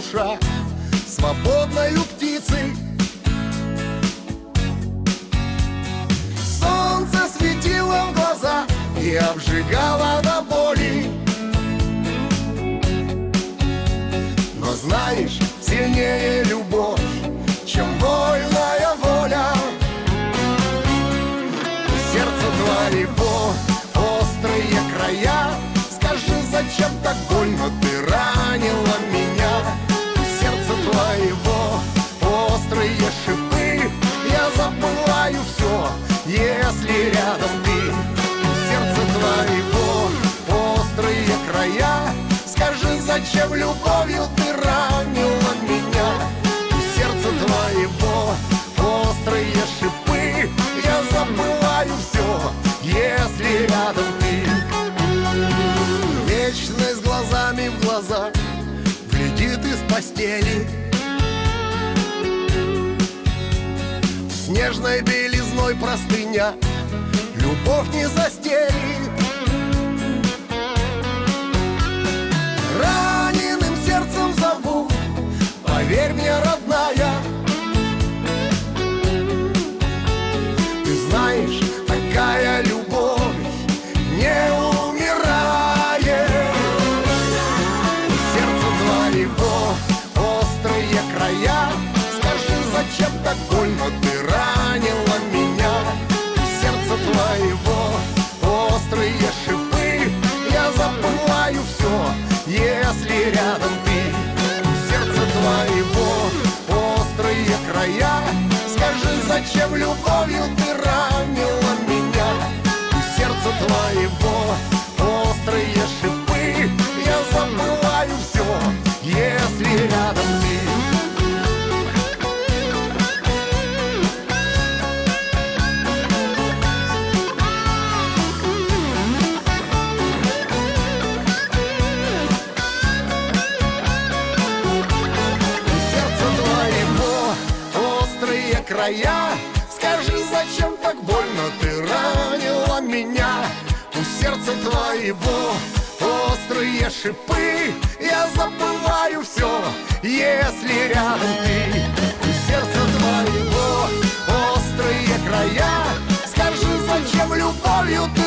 душа свободною птицей. Солнце светило в глаза и обжигало до боли. Но знаешь, сильнее любовь, чем вольная воля. Сердце твоего острые края, скажи, зачем так больно ты ранила меня? Сердце твоего острые шипы, я забываю все, если рядом ты. Сердце твоего острые края, скажи, зачем любовью ты ранила меня? Сердце твоего острые шипы, я забываю все, если рядом ты. Вечность глазами в глаза глядит из постели, с нежной белизной простыня любовь не застелит. Раненым сердцем зову, поверь мне, родная, ты знаешь, такая любовь не умирает. Сердце твоего острые края, скажи, зачем так больно ты ранила меня? Сердце твоего острые шипы, я забываю все, если рядом ты. Сердце твоего острые края, скажи, зачем любовью ты ранила меня? Сердце твоего острые шипы, я забываю все, если рядом ты. Края, скажи, зачем так больно ты ранила меня? У сердца твоего острые шипы, я забываю все, если рядом ты. У сердца твоего острые края, скажи, зачем любовью ты